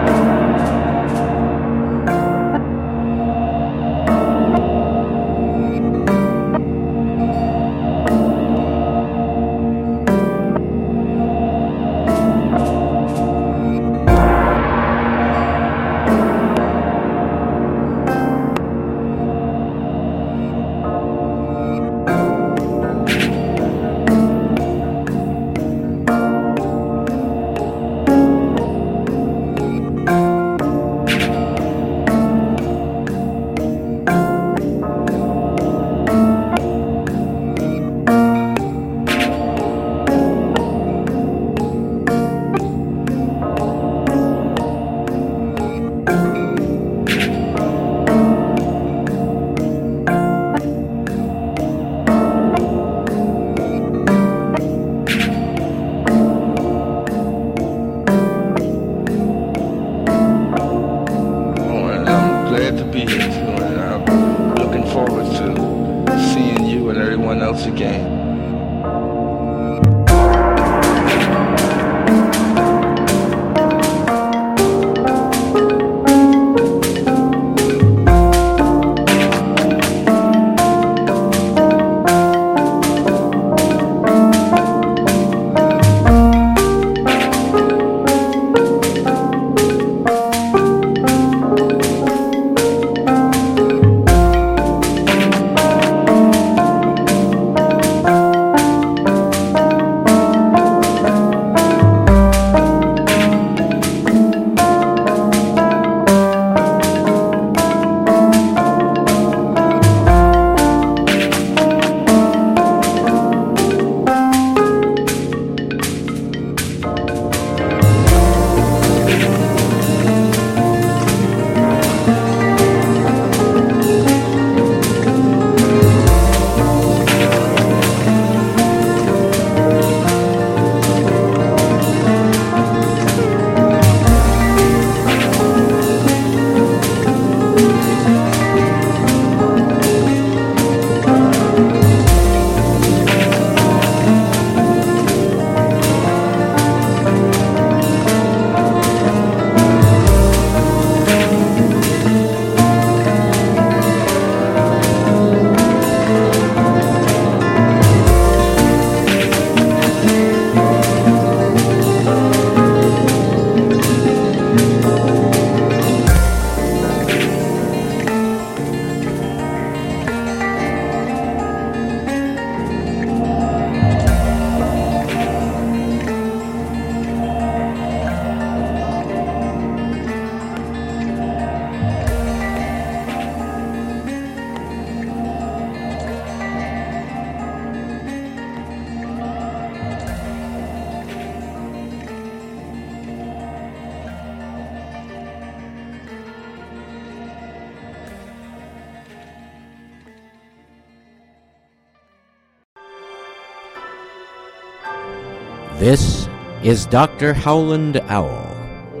This is Dr. Howland Owl,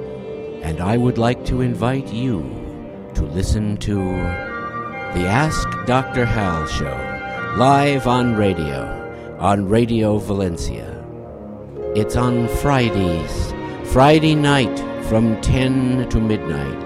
and I would like to invite you to listen to the Ask Dr. Hal Show, live on Radio Valencia. It's on Fridays, Friday night from 10 to midnight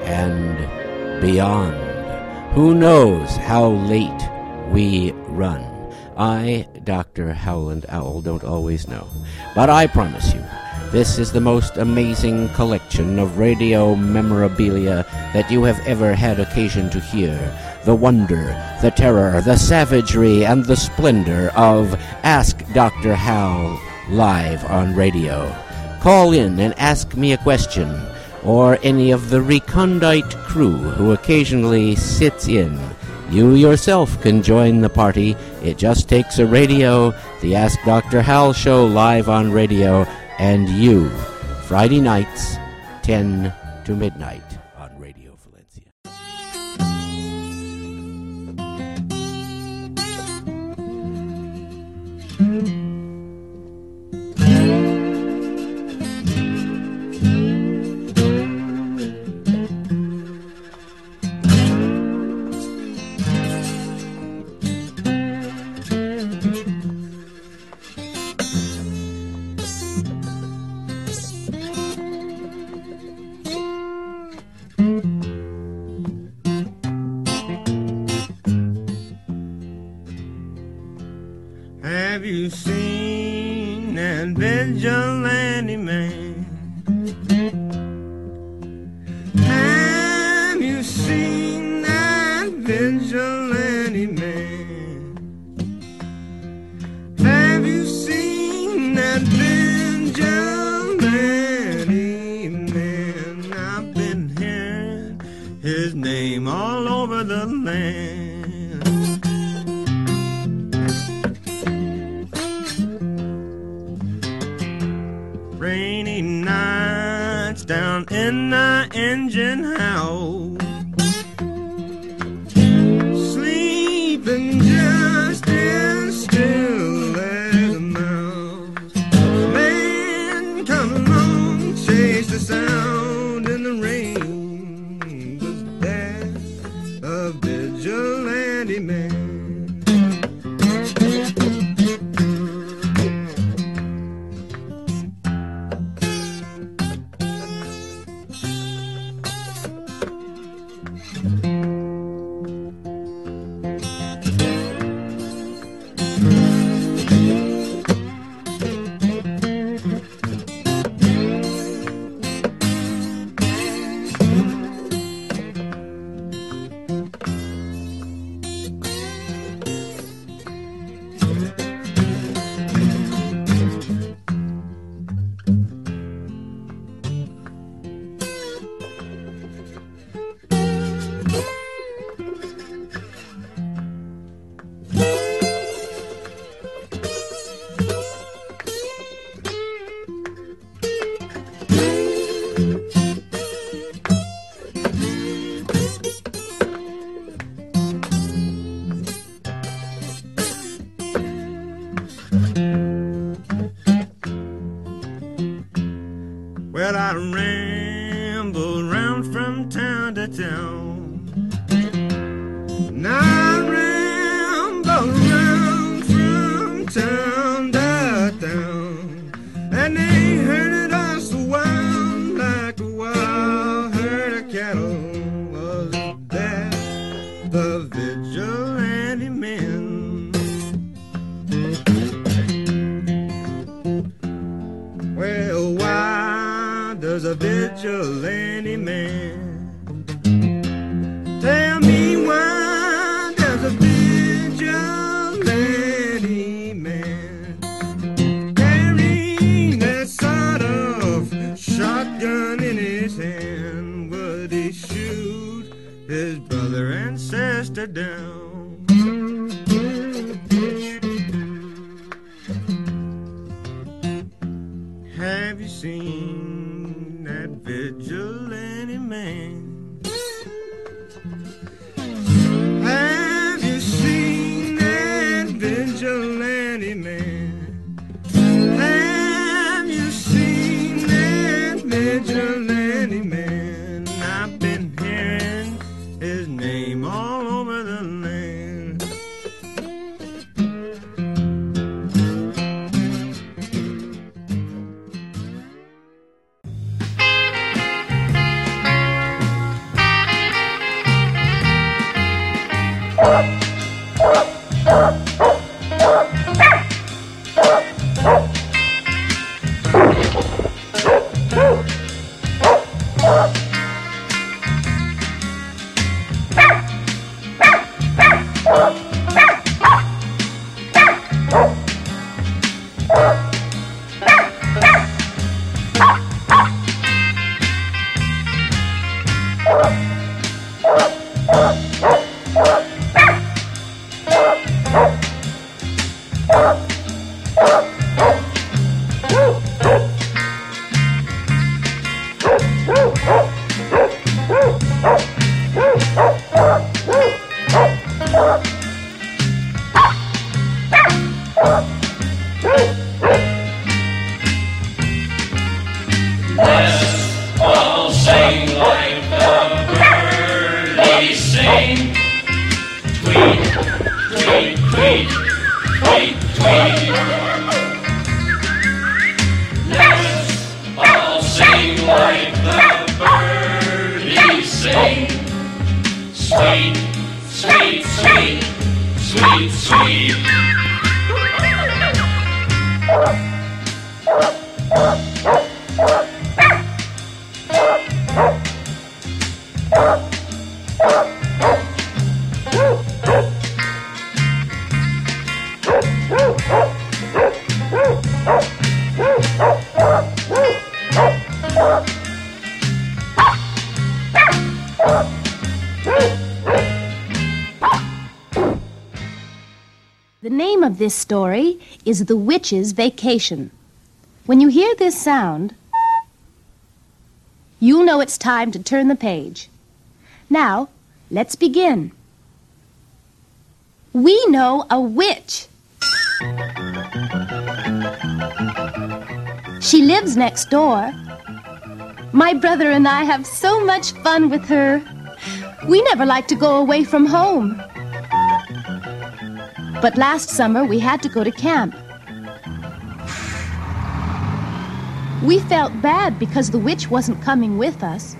and beyond. Who knows how late we run? I, Dr. Howland Owl, don't always know. But I promise you, this is the most amazing collection of radio memorabilia that you have ever had occasion to hear. The wonder, the terror, the savagery, and the splendor of Ask Dr. Hal live on radio. Call in and ask me a question, or any of the recondite crew who occasionally sits in. You yourself can join the party. It just takes a radio, the Ask Dr. Hal Show live on radio, and you. Friday nights, 10 to midnight on Radio Valencia. vigilante man. Have you seen that vigilante man? Have you seen that vigilante man? I've been hearing his name all over the land. Rainy nights down in the engine house, sleeping just as still as a mouse. Man, come along, chase the sound in the rain, 'cause that's a vigilante man. Well, I ramble round from town to town, and I ramble round from town to town, and they herded us wild like a wild herd of cattle. Was that the vigilante men? Well, why does a vigilante man? Tell me, why does a vigilante man carry that sort of shotgun in his hand? Would he shoot his brother and sister down? Have you seen that vigilante man? Have you seen that vigilante man? Have you seen that vigilante man? I've been hearing his name all over the land. Let's all sing like the birds. The name of this story is The Witch's Vacation. When you hear this sound, you'll know it's time to turn the page. Now, let's begin. We know a witch. She lives next door. My brother and I have so much fun with her. We never like to go away from home. But last summer we had to go to camp. We felt bad because the witch wasn't coming with us.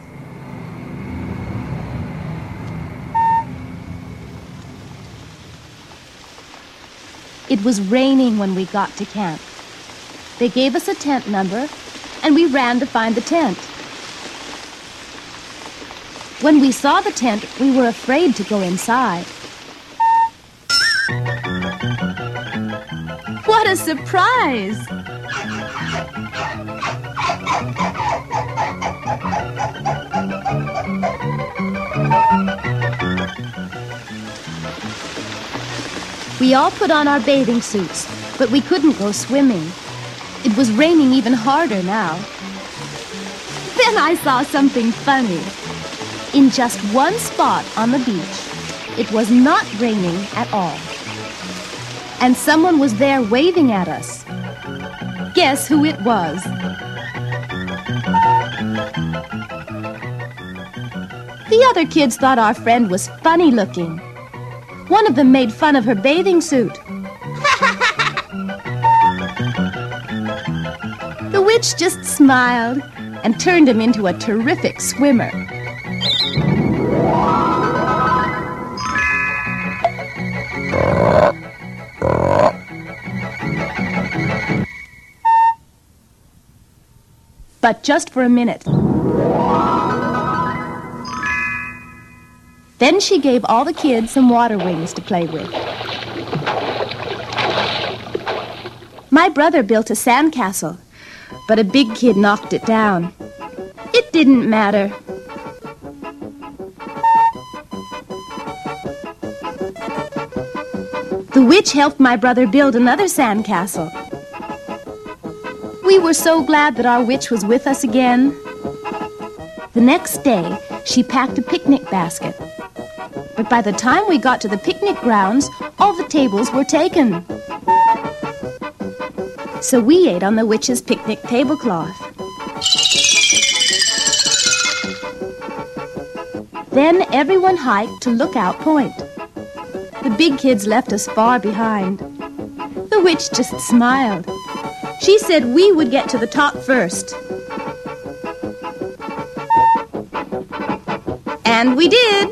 It was raining when we got to camp. They gave us a tent number, and we ran to find the tent. When we saw the tent, we were afraid to go inside. What a surprise! We all put on our bathing suits, but we couldn't go swimming. It was raining even harder now. Then I saw something funny. In just one spot on the beach, it was not raining at all. And someone was there waving at us. Guess who it was? The other kids thought our friend was funny looking. One of them made fun of her bathing suit. The witch just smiled and turned him into a terrific swimmer. But just for a minute. Then she gave all the kids some water wings to play with. My brother built a sandcastle, but a big kid knocked it down. It didn't matter. The witch helped my brother build another sandcastle. We were so glad that our witch was with us again. The next day, she packed a picnic basket. But by the time we got to the picnic grounds, all the tables were taken. So we ate on the witch's picnic tablecloth. Then everyone hiked to Lookout Point. The big kids left us far behind. The witch just smiled. She said we would get to the top first. And we did.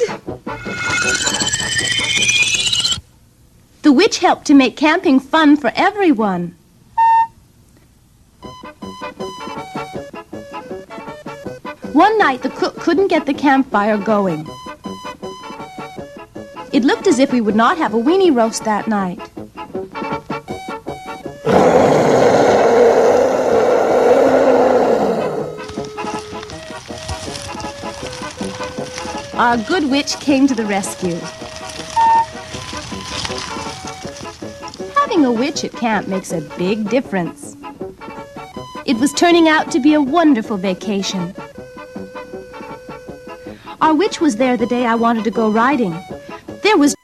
The witch helped to make camping fun for everyone. One night, the cook couldn't get the campfire going. It looked as if we would not have a weenie roast that night. Our good witch came to the rescue. Having a witch at camp makes a big difference. It was turning out to be a wonderful vacation. Our witch was there the day I wanted to go riding. There was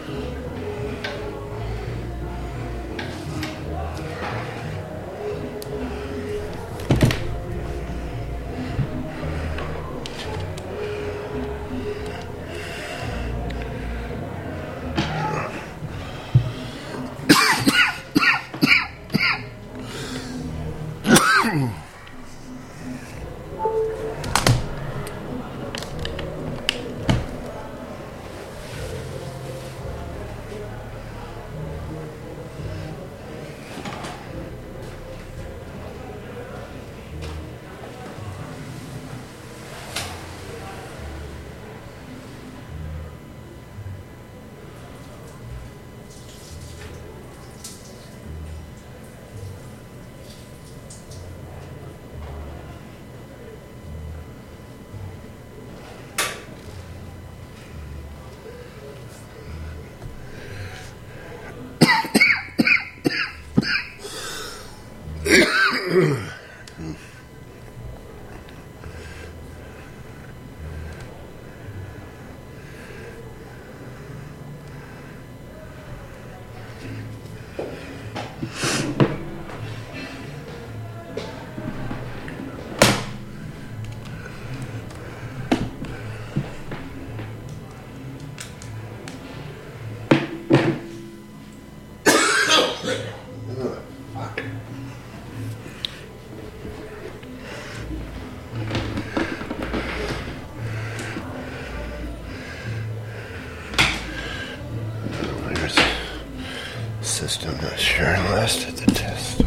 System not sure lasted the test.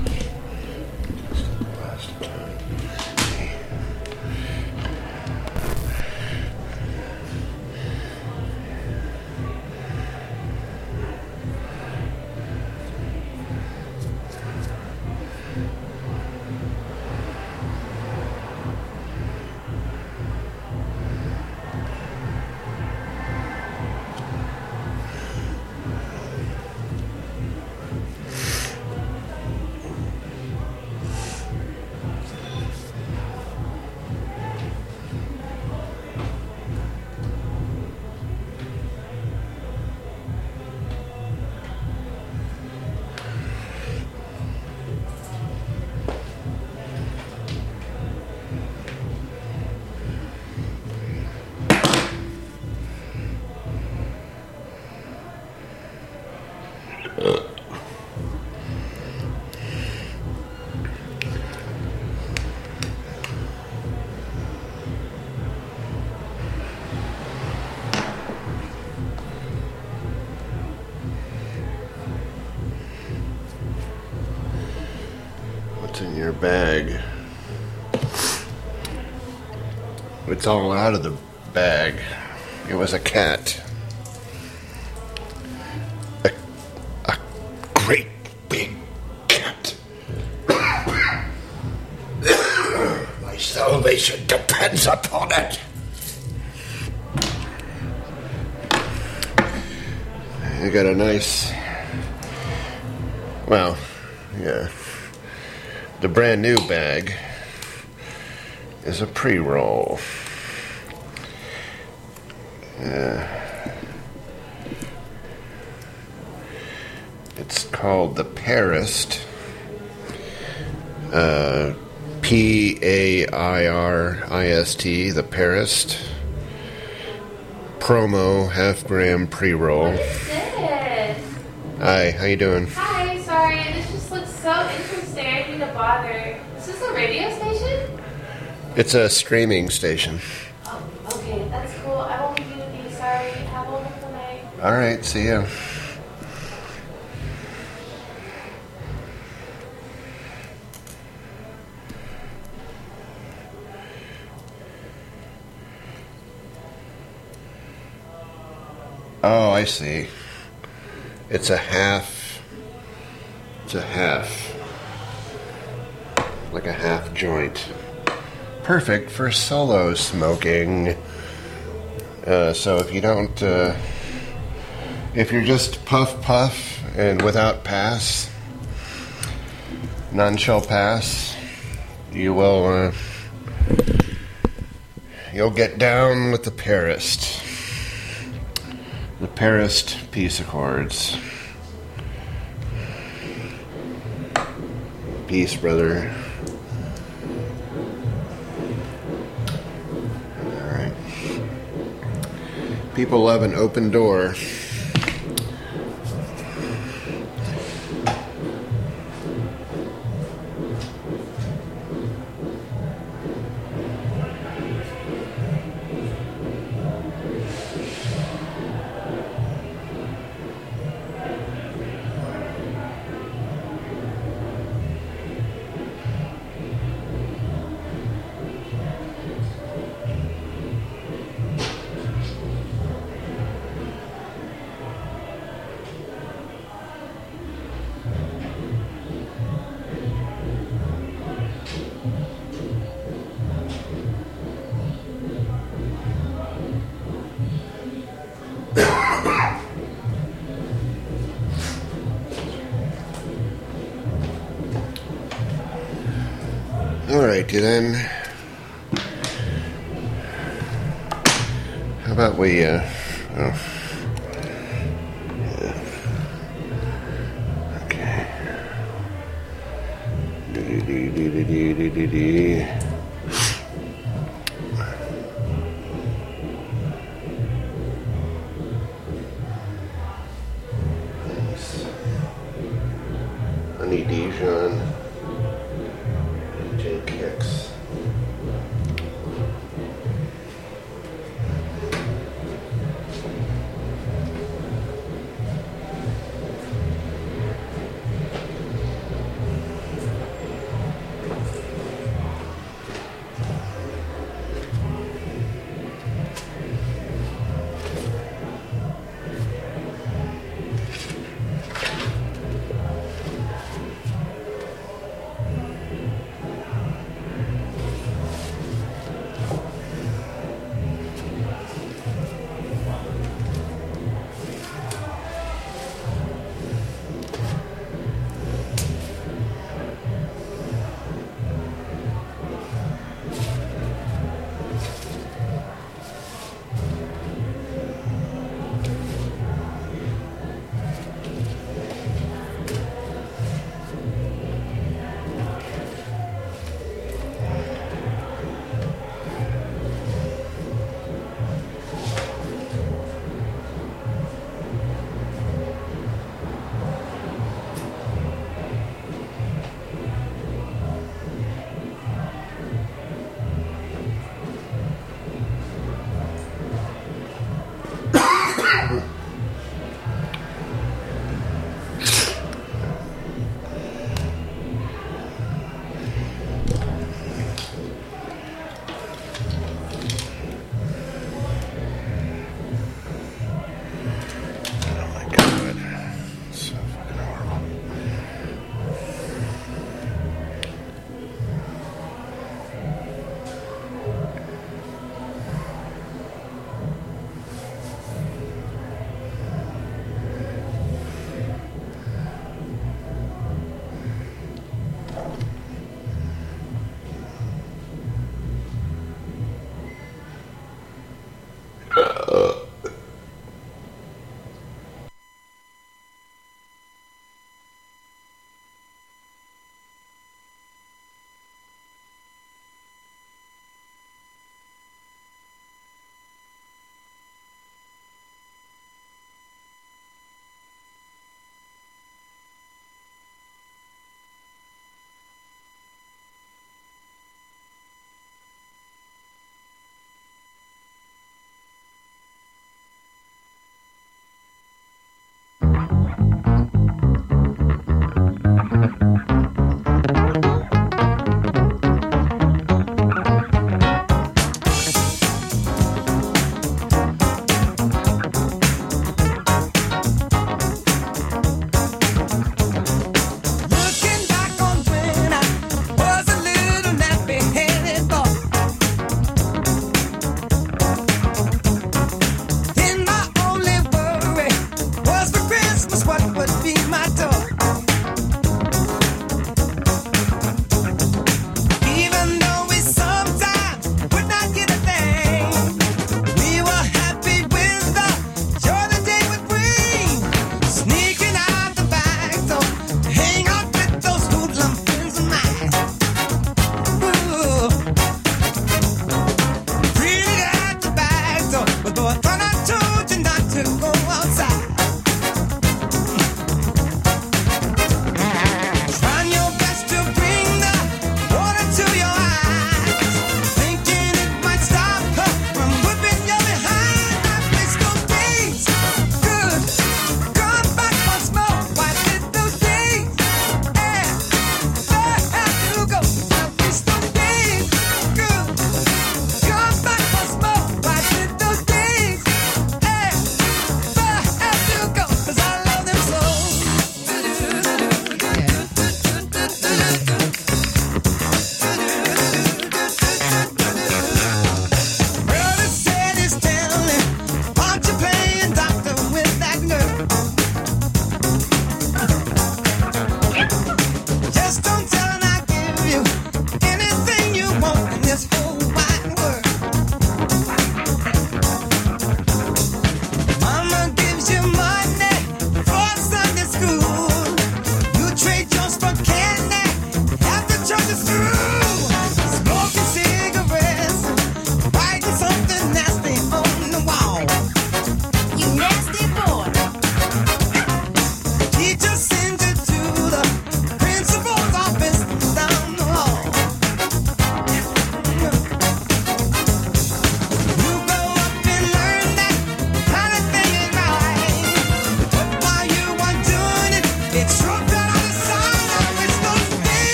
Last time. What's in your bag? It's all out of the bag. It was a cat. A great big cat. My salvation depends upon it. I got a nice... Well, yeah. The brand new bag is a pre-roll. It's called the Pairist. Pairist, the Pairist. Promo half-gram pre-roll. What is this? Hi, how you doing? Hi, sorry, this just looks so interesting. I didn't mean to bother. Is this a radio station? It's a streaming station. Oh, okay, that's cool. I won't keep you with me. Sorry. Have a wonderful night. All right, see ya. Oh, I see. It's a half. It's a half. Like a half joint. Perfect for solo smoking. So if you don't... if you're just puff and without pass, none shall pass, you will... you'll get down with the Pairist. The Paris Peace Accords. Peace, brother. Alright. People love an open door. Alrighty then. How about we, yeah. Okay. Honey Dijon. Kicks.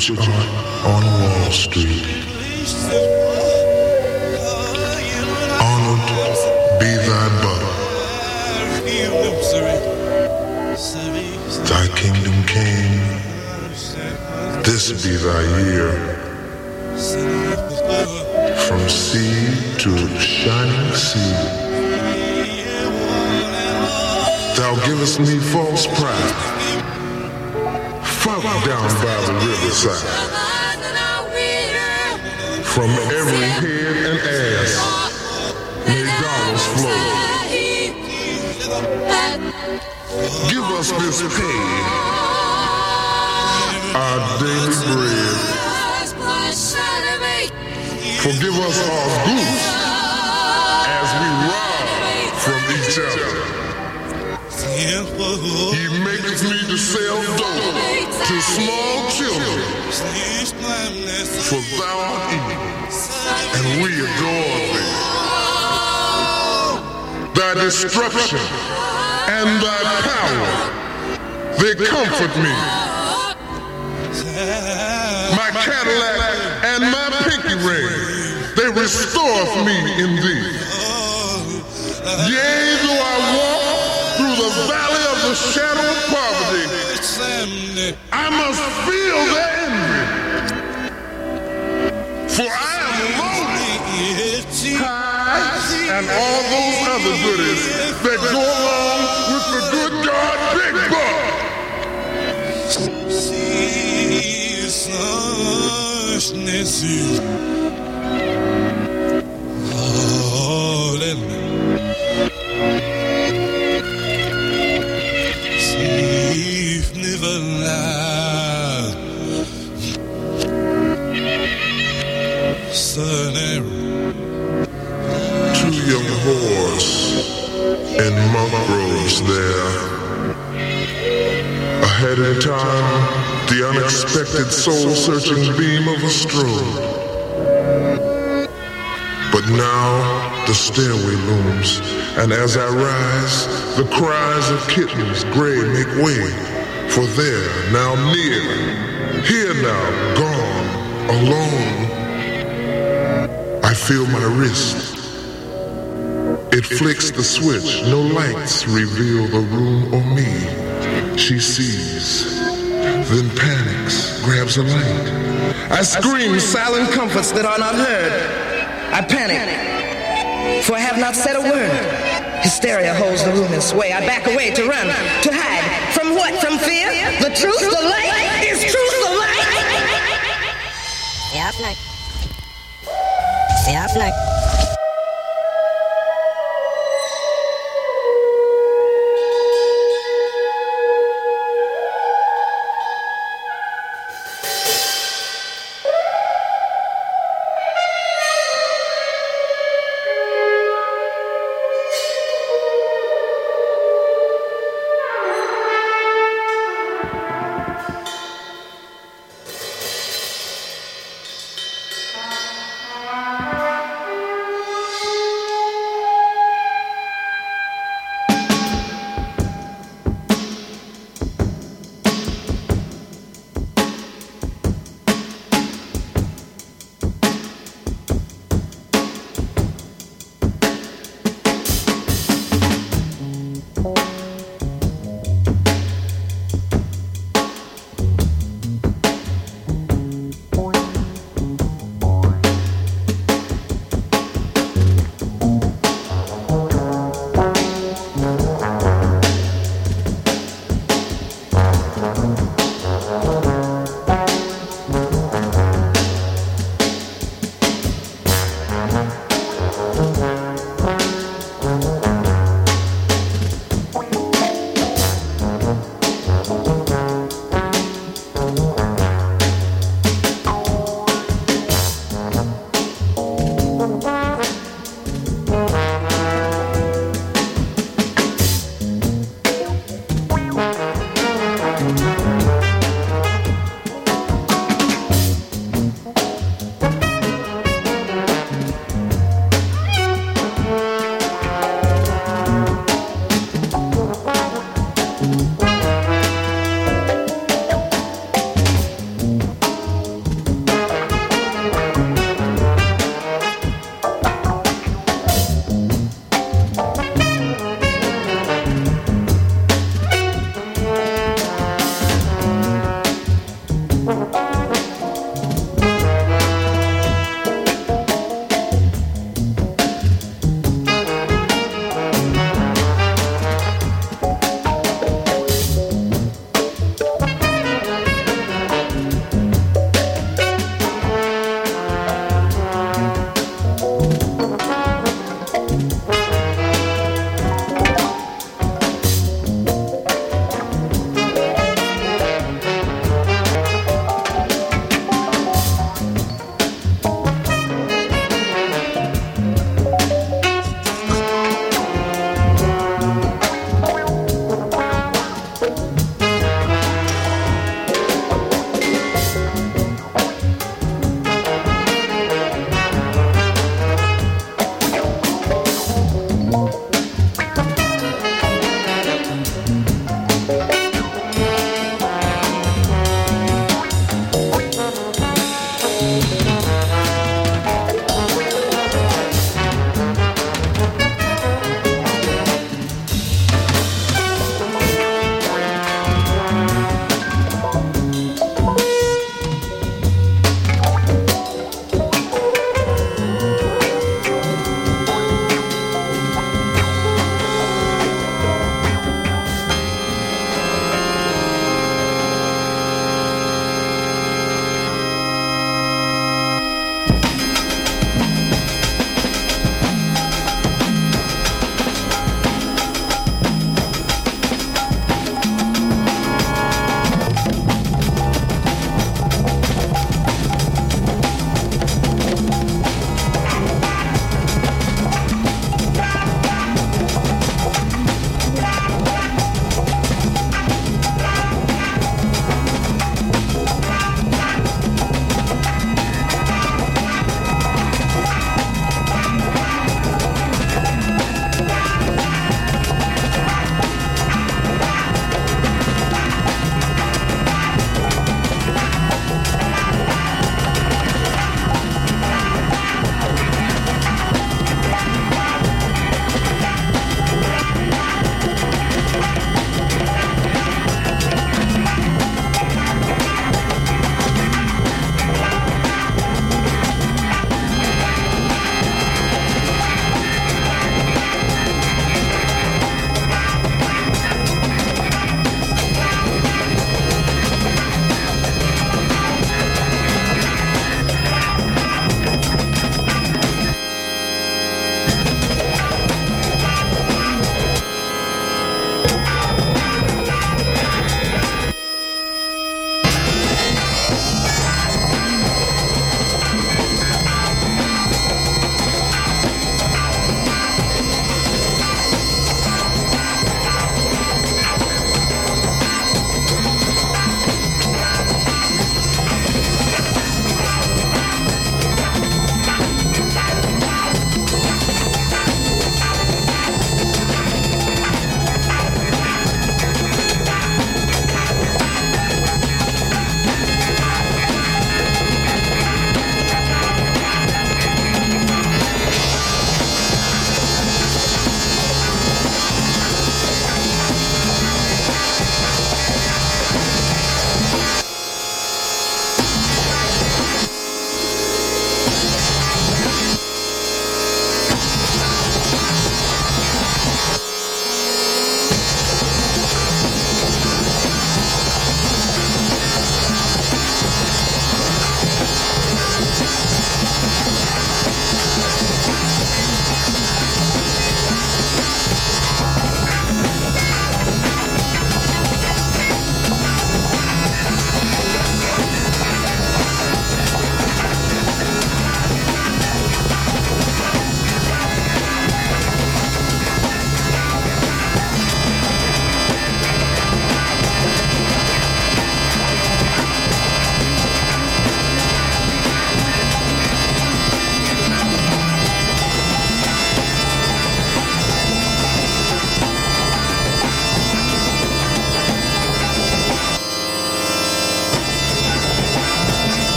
which art on Wall Street. Honored be thy butter. Thy kingdom came, this be thy year. From sea to shining sea, thou givest me false pride. Folk down by the riverside, from every head and ass may dollars flow. Give us this pay, our daily bread. Forgive us our goose as we rob from each other. He maketh me to sell dope to small children, for thou art evil, and we adore thee. Thy destruction and thy power, they comfort me. My Cadillac and my pinky ring, they restore me in thee. Yea, though I walk through the valley of the shadow of poverty, I must feel their envy. For I am lonely, high, and all those other goodies that go along with the good God Big Buck. Two young whores in monk robes there. Ahead in time, the unexpected soul-searching beam of a strobe. But now the stairway looms, and as I rise, the cries of kittens gray make way. For there, now near, here now, gone, alone, I feel my wrist. It flicks the switch, no lights reveal the room or me. She sees, then panics, grabs a light. I scream silent comforts that are not heard. I panic, for I have not said a word. Hysteria holds the room in sway. I back away to run, to hide. From what? From fear? The truth? The light? Is truth the light? Stay up night. Stay up night.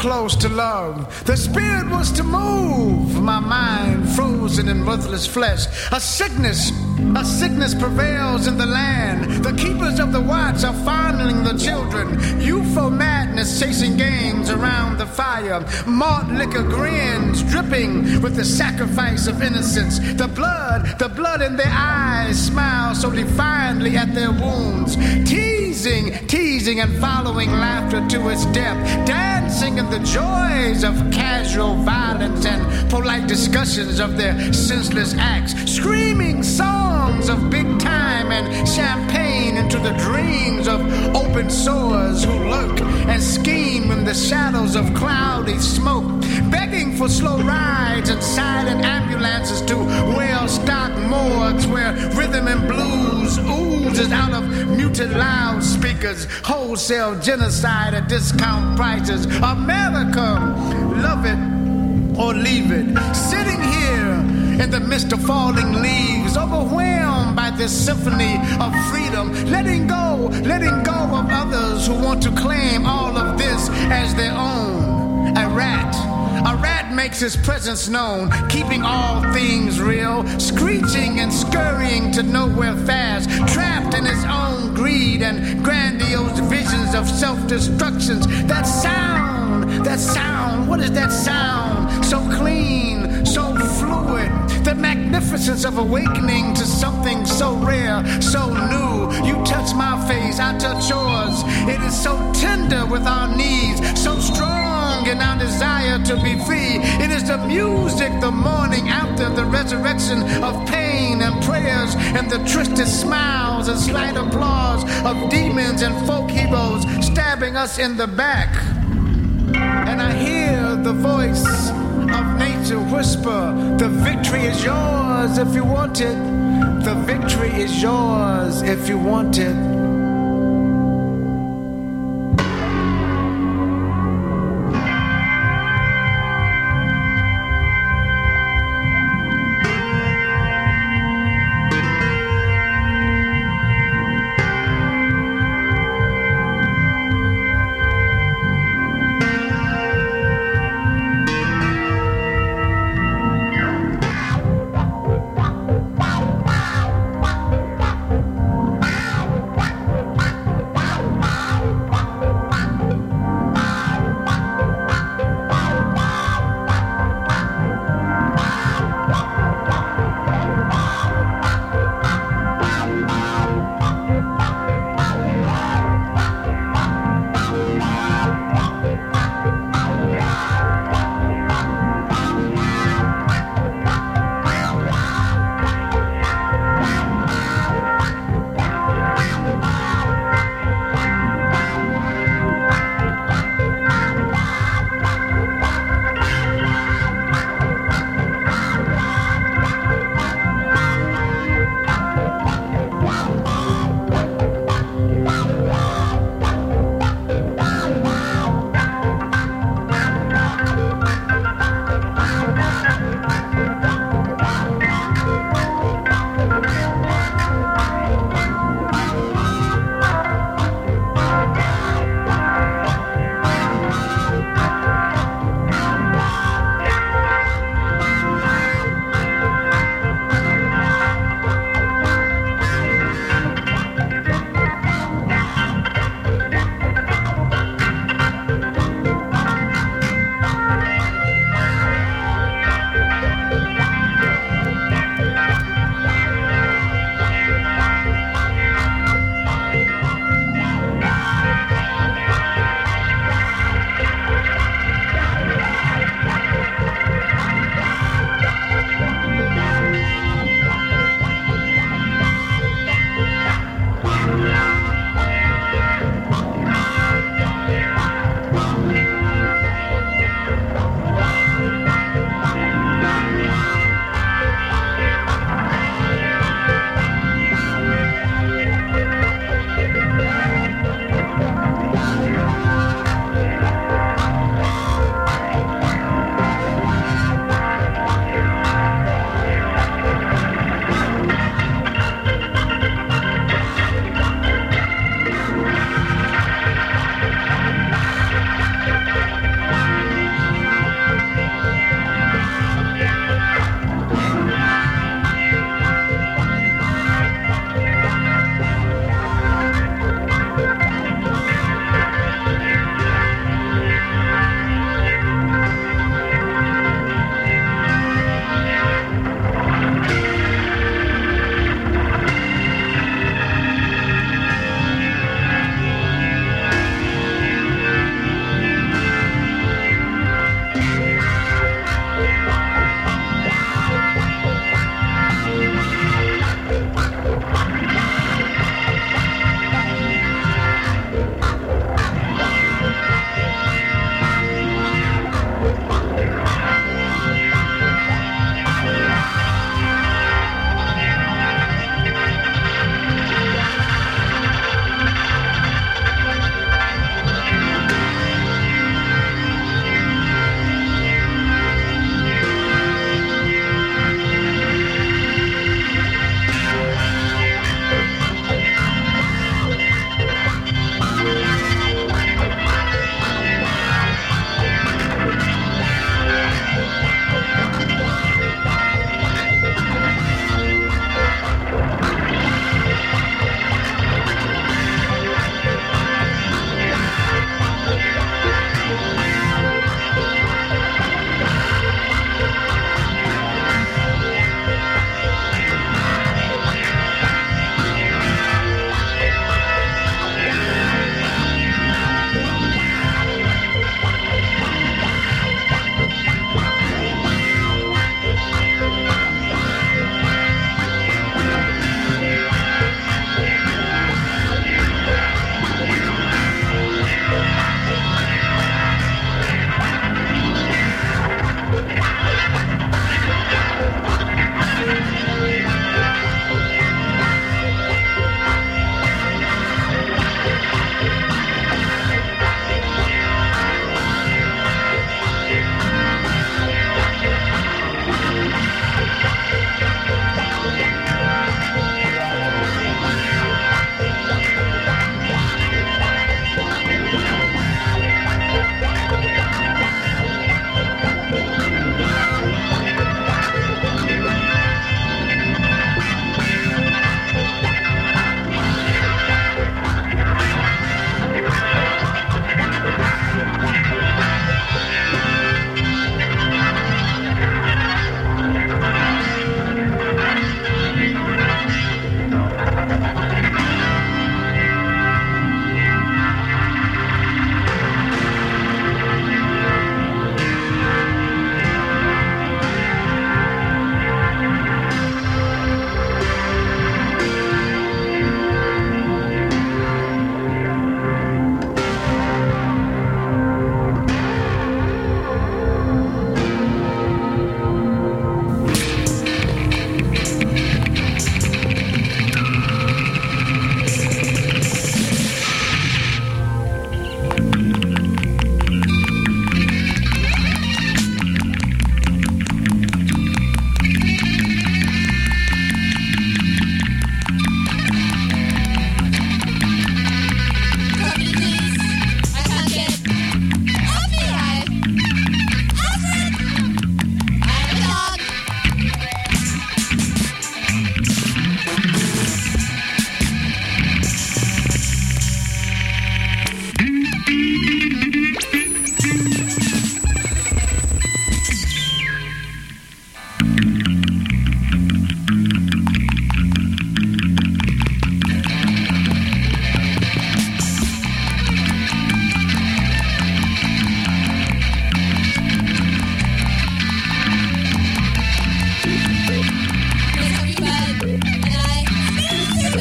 close to love. The spirit was to move, my mind frozen in ruthless flesh. A sickness prevails in the land. The keepers of the watch are fondling the children. Youthful madness chasing games around the fire. Malt liquor grins dripping with the sacrifice of innocence. The blood in their eyes smiles so defiantly at their wounds. Teasing and following laughter to its depth. Dancing in the joys of casual violence and polite discussions of their senseless acts. Screaming songs of big time and champagne into the dreams of open sores who lurk and scheme in the shadows of cloudy smoke. Begging for slow rides and silent ambulances to well-stocked morgues where rhythm and blues oozes out of muted loudspeakers. Wholesale genocide at discount prices. America, love it or leave it. Sitting here in the midst of falling leaves, overwhelmed by this symphony of freedom, letting go of others who want to claim all of this as their own. A rat makes his presence known, keeping all things real, screeching and scurrying to nowhere fast, trapped in his own greed and grandiose visions of self-destructions. That sound, what is that sound? So clean, so fluid, the magnificence of awakening to something so rare, so new. You touch my face, I touch yours. It is so tender with our needs, so strong in our desire to be free. It is the music, the morning after the resurrection of pain and prayers, and the twisted smiles and slight applause of demons and folk heroes stabbing us in the back. And I hear the voice of nature whisper, the victory is yours if you want it. The victory is yours if you want it.